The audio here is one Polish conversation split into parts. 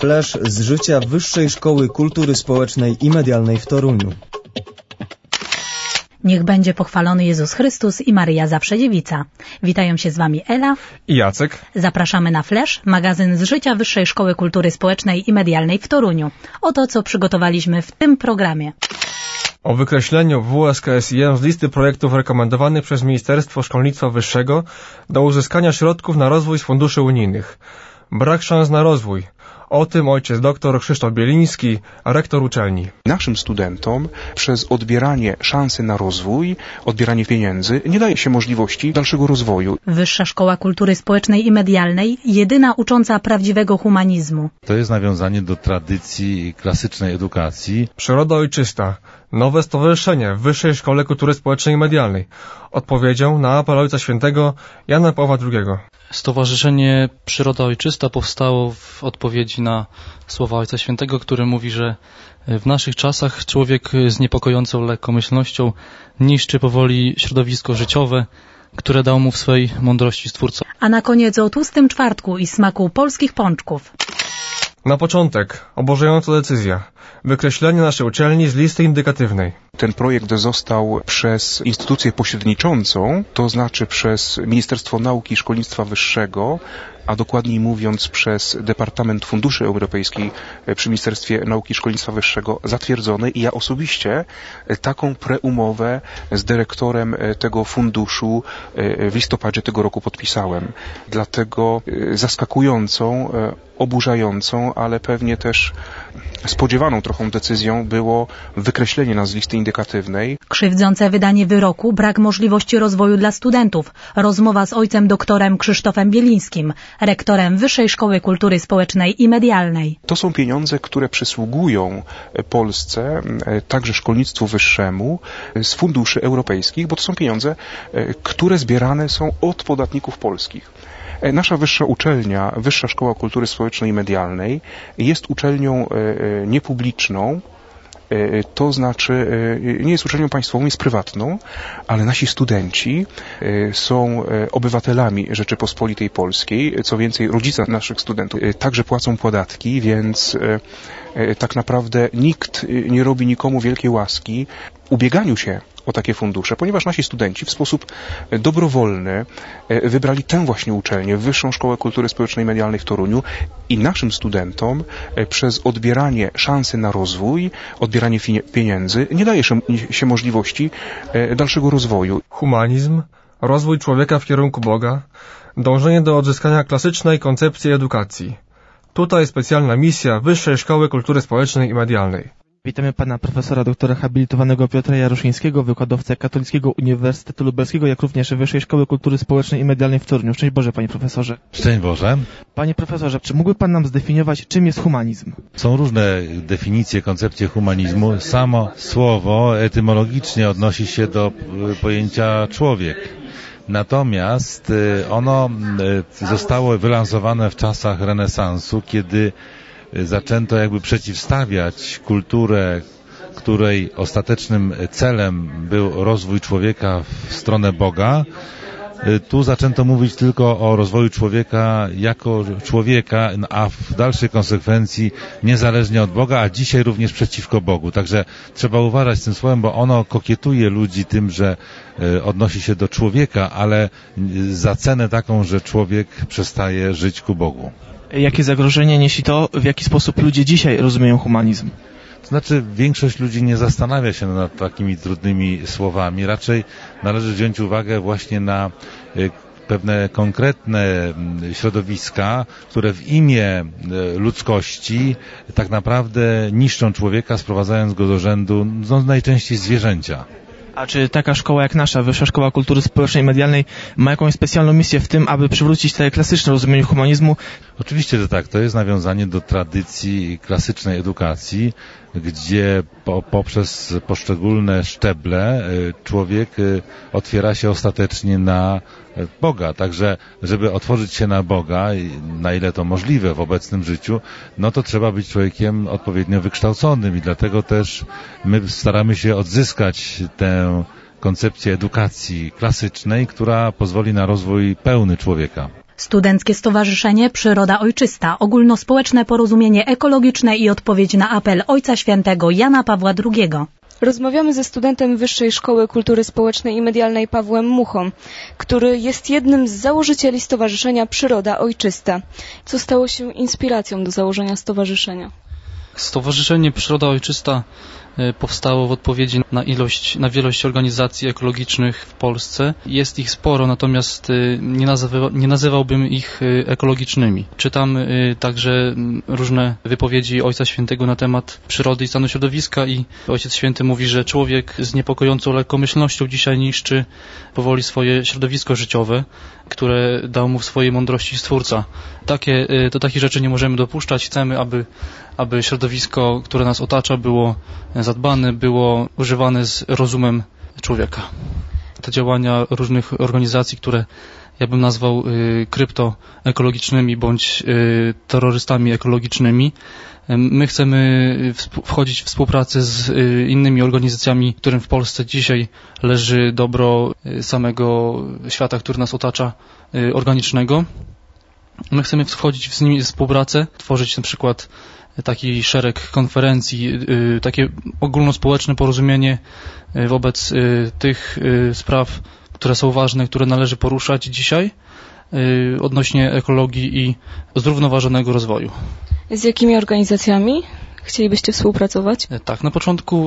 Flash z życia Wyższej Szkoły Kultury Społecznej i Medialnej w Toruniu. Niech będzie pochwalony Jezus Chrystus i Maryja Zawsze Dziewica. Witają się z Wami Ela i Jacek. Zapraszamy na Flash, magazyn z życia Wyższej Szkoły Kultury Społecznej i Medialnej w Toruniu. Oto co przygotowaliśmy w tym programie. O wykreśleniu WSKSiM z listy projektów rekomendowanych przez Ministerstwo Szkolnictwa Wyższego do uzyskania środków na rozwój z funduszy unijnych. Brak szans na rozwój. O tym ojciec dr Krzysztof Bieliński, rektor uczelni. Naszym studentom przez odbieranie szansy na rozwój, odbieranie pieniędzy nie daje się możliwości dalszego rozwoju. Wyższa Szkoła Kultury Społecznej i Medialnej, jedyna ucząca prawdziwego humanizmu. To jest nawiązanie do tradycji klasycznej edukacji. Przyroda ojczysta. Nowe stowarzyszenie w Wyższej Szkole Kultury Społecznej i Medialnej. Odpowiedzią na apel Ojca Świętego Jana Pawła II. Stowarzyszenie Przyroda Ojczysta powstało w odpowiedzi na słowa Ojca Świętego, który mówi, że w naszych czasach człowiek z niepokojącą lekkomyślnością niszczy powoli środowisko życiowe, które dał mu w swej mądrości Stwórca. A na koniec o tłustym czwartku i smaku polskich pączków. Na początek obowiązująca decyzja. Wykreślenie naszej uczelni z listy indykatywnej. Ten projekt został przez instytucję pośredniczącą, to znaczy przez Ministerstwo Nauki i Szkolnictwa Wyższego, a dokładniej mówiąc przez Departament Funduszy Europejskich przy Ministerstwie Nauki i Szkolnictwa Wyższego zatwierdzony i ja osobiście taką preumowę z dyrektorem tego funduszu w listopadzie tego roku podpisałem. Dlatego zaskakującą, oburzającą, ale pewnie też spodziewaną trochę decyzją było wykreślenie nas z listy indykatywnej. Krzywdzące wydanie wyroku, brak możliwości rozwoju dla studentów. Rozmowa z ojcem doktorem Krzysztofem Bielińskim, rektorem Wyższej Szkoły Kultury Społecznej i Medialnej. To są pieniądze, które przysługują Polsce, także szkolnictwu wyższemu, z funduszy europejskich, bo to są pieniądze, które zbierane są od podatników polskich. Nasza wyższa uczelnia, Wyższa Szkoła Kultury Społecznej i Medialnej, jest uczelnią niepubliczną, to znaczy nie jest uczelnią państwową, jest prywatną, ale nasi studenci są obywatelami Rzeczypospolitej Polskiej. Co więcej, rodzice naszych studentów także płacą podatki, więc tak naprawdę nikt nie robi nikomu wielkiej łaski ubieganiu się o takie fundusze, ponieważ nasi studenci w sposób dobrowolny wybrali tę właśnie uczelnię, Wyższą Szkołę Kultury Społecznej i Medialnej w Toruniu i naszym studentom przez odbieranie szansy na rozwój, odbieranie pieniędzy nie daje się możliwości dalszego rozwoju. Humanizm, rozwój człowieka w kierunku Boga, dążenie do odzyskania klasycznej koncepcji edukacji. Tutaj specjalna misja Wyższej Szkoły Kultury Społecznej i Medialnej. Witamy pana profesora doktora habilitowanego Piotra Jaroszyńskiego, wykładowcę Katolickiego Uniwersytetu Lubelskiego, jak również Wyższej Szkoły Kultury Społecznej i Medialnej w Toruniu. Szczęść Boże, panie profesorze. Szczęść Boże. Panie profesorze, czy mógłby pan nam zdefiniować, czym jest humanizm? Są różne definicje, koncepcje humanizmu. Samo słowo etymologicznie odnosi się do pojęcia człowiek. Natomiast ono zostało wylansowane w czasach renesansu, kiedy zaczęto jakby przeciwstawiać kulturę, której ostatecznym celem był rozwój człowieka w stronę Boga. Tu zaczęto mówić tylko o rozwoju człowieka jako człowieka, a w dalszej konsekwencji niezależnie od Boga, a dzisiaj również przeciwko Bogu. Także trzeba uważać z tym słowem, bo ono kokietuje ludzi tym, że odnosi się do człowieka, ale za cenę taką, że człowiek przestaje żyć ku Bogu. Jakie zagrożenie niesie to, w jaki sposób ludzie dzisiaj rozumieją humanizm? To znaczy, większość ludzi nie zastanawia się nad takimi trudnymi słowami. Raczej należy wziąć uwagę właśnie na pewne konkretne środowiska, które w imię ludzkości tak naprawdę niszczą człowieka, sprowadzając go do rzędu najczęściej zwierzęcia. A czy taka szkoła jak nasza, Wyższa Szkoła Kultury Społecznej i Medialnej, ma jakąś specjalną misję w tym, aby przywrócić te klasyczne rozumienie humanizmu? Oczywiście, że tak. To jest nawiązanie do tradycji klasycznej edukacji, gdzie poprzez poszczególne szczeble człowiek otwiera się ostatecznie na Boga. Także, żeby otworzyć się na Boga, na ile to możliwe w obecnym życiu, no to trzeba być człowiekiem odpowiednio wykształconym i dlatego też my staramy się odzyskać tę koncepcję edukacji klasycznej, która pozwoli na rozwój pełny człowieka. Studenckie Stowarzyszenie Przyroda Ojczysta, ogólnospołeczne porozumienie ekologiczne i odpowiedź na apel Ojca Świętego Jana Pawła II. Rozmawiamy ze studentem Wyższej Szkoły Kultury Społecznej i Medialnej Pawłem Muchą, który jest jednym z założycieli Stowarzyszenia Przyroda Ojczysta. Co stało się inspiracją do założenia stowarzyszenia? Stowarzyszenie Przyroda Ojczysta powstało w odpowiedzi na wielość organizacji ekologicznych w Polsce. Jest ich sporo, natomiast nie nazywałbym ich ekologicznymi. Czytam także różne wypowiedzi Ojca Świętego na temat przyrody i stanu środowiska i Ojciec Święty mówi, że człowiek z niepokojącą lekkomyślnością dzisiaj niszczy powoli swoje środowisko życiowe, które dał mu w swojej mądrości Stwórca. Takich rzeczy nie możemy dopuszczać. Chcemy, aby środowisko, które nas otacza, było zadbane, było używane z rozumem człowieka. Te działania różnych organizacji, które ja bym nazwał kryptoekologicznymi bądź terrorystami ekologicznymi. My chcemy wchodzić w współpracę z innymi organizacjami, którym w Polsce dzisiaj leży dobro samego świata, który nas otacza, organicznego. My chcemy wchodzić z nimi w współpracę, tworzyć na przykład taki szereg konferencji, takie ogólnospołeczne porozumienie wobec tych spraw, które są ważne, które należy poruszać dzisiaj odnośnie ekologii i zrównoważonego rozwoju. Z jakimi organizacjami chcielibyście współpracować? Tak, na początku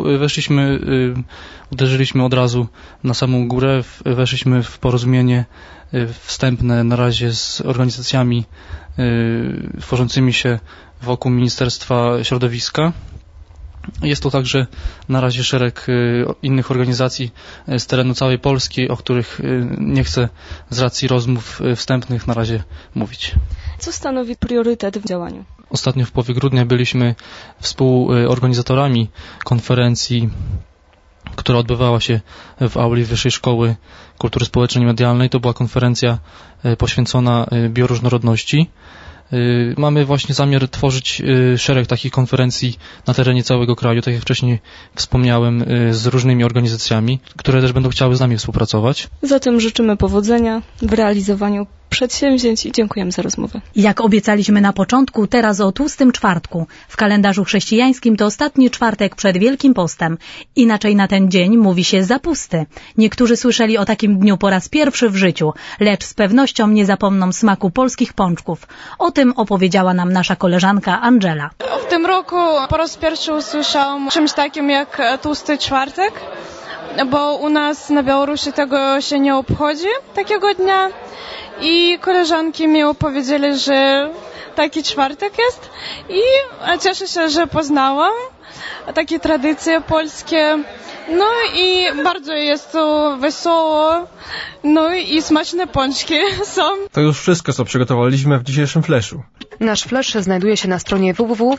uderzyliśmy od razu na samą górę, weszliśmy w porozumienie wstępne na razie z organizacjami tworzącymi się wokół Ministerstwa Środowiska. Jest to także na razie szereg innych organizacji z terenu całej Polski, o których nie chcę z racji rozmów wstępnych na razie mówić. Co stanowi priorytet w działaniu? Ostatnio w połowie grudnia byliśmy współorganizatorami konferencji, która odbywała się w auli Wyższej Szkoły Kultury Społecznej i Medialnej. To była konferencja poświęcona bioróżnorodności. Mamy właśnie zamiar tworzyć szereg takich konferencji na terenie całego kraju, tak jak wcześniej wspomniałem, z różnymi organizacjami, które też będą chciały z nami współpracować. Zatem życzymy powodzenia w realizowaniu przedsięwzięć i dziękujemy za rozmowę. Jak obiecaliśmy na początku, teraz o Tłustym Czwartku. W kalendarzu chrześcijańskim to ostatni czwartek przed Wielkim Postem. Inaczej na ten dzień mówi się zapusty. Niektórzy słyszeli o takim dniu po raz pierwszy w życiu, lecz z pewnością nie zapomną smaku polskich pączków. O tym opowiedziała nam nasza koleżanka Angela. W tym roku po raz pierwszy usłyszałam o czymś takim jak Tłusty Czwartek, bo u nas na Białorusi tego się nie obchodzi, takiego dnia. I koleżanki mi opowiedzieli, że taki czwartek jest i cieszę się, że poznałam takie tradycje polskie. No i bardzo jest to wesoło, no i smaczne pączki są. To już wszystko, co przygotowaliśmy w dzisiejszym fleszu. Nasz flesz znajduje się na stronie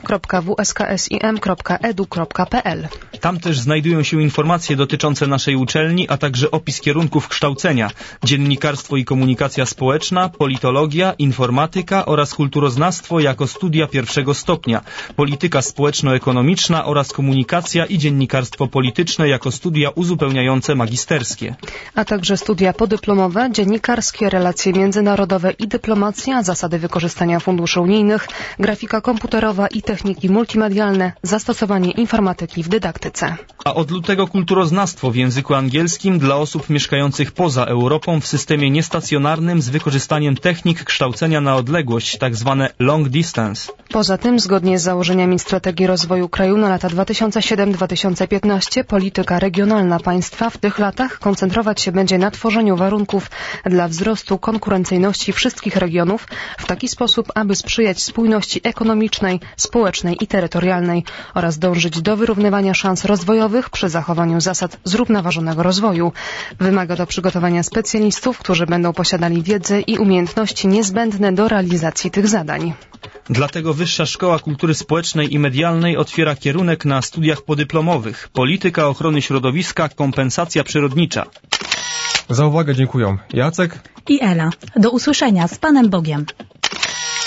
www.wsksim.edu.pl. Tam też znajdują się informacje dotyczące naszej uczelni, a także opis kierunków kształcenia, dziennikarstwo i komunikacja społeczna, politologia, informatyka oraz kulturoznawstwo jako studia pierwszego stopnia, polityka społeczno-ekonomiczna oraz komunikacja i dziennikarstwo polityczne jako studia uzupełniające magisterskie. A także studia podyplomowe, dziennikarskie, relacje międzynarodowe i dyplomacja, zasady wykorzystania funduszy unijnych, grafika komputerowa i techniki multimedialne, zastosowanie informatyki w dydaktyce. A od lutego kulturoznawstwo w języku angielskim dla osób mieszkających poza Europą w systemie niestacjonarnym z wykorzystaniem technik kształcenia na odległość, tak zwane long distance. Poza tym, zgodnie z założeniami strategii rozwoju kraju na lata 2007-2015, polityka regionalna państwa w tych latach koncentrować się będzie na tworzeniu warunków dla wzrostu konkurencyjności wszystkich regionów w taki sposób, aby sprzyjać spójności ekonomicznej, społecznej i terytorialnej oraz dążyć do wyrównywania szans rozwojowych przy zachowaniu zasad zrównoważonego rozwoju. Wymaga to przygotowania specjalistów, którzy będą posiadali wiedzę i umiejętności niezbędne do realizacji tych zadań. Dlatego Wyższa Szkoła Kultury Społecznej i Medialnej otwiera kierunek na studiach podyplomowych: polityka ochrony środowiska, kompensacja przyrodnicza. Za uwagę dziękuję Jacek i Ela. Do usłyszenia z Panem Bogiem.